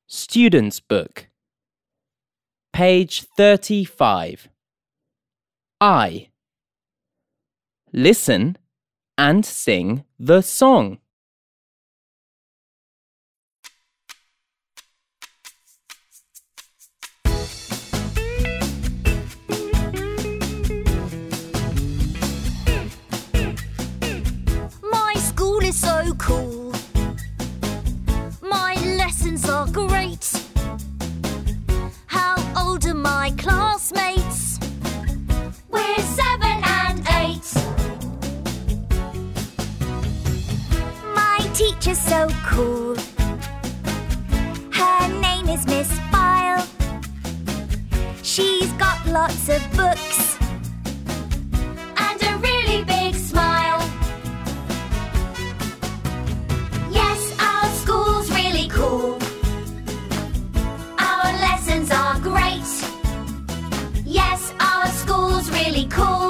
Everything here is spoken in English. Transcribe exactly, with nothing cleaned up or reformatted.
Student's Book. Page thirty-five. I. Listen and sing the song. My school is so cool. My lessons are great. How old are my classmates? We're seven and eight. My teacher's so cool. Her name is Miss File. She's got lots of books and a really big smile. Yes, our school's really cool. Our lessons are great. Yes, our school's really cool.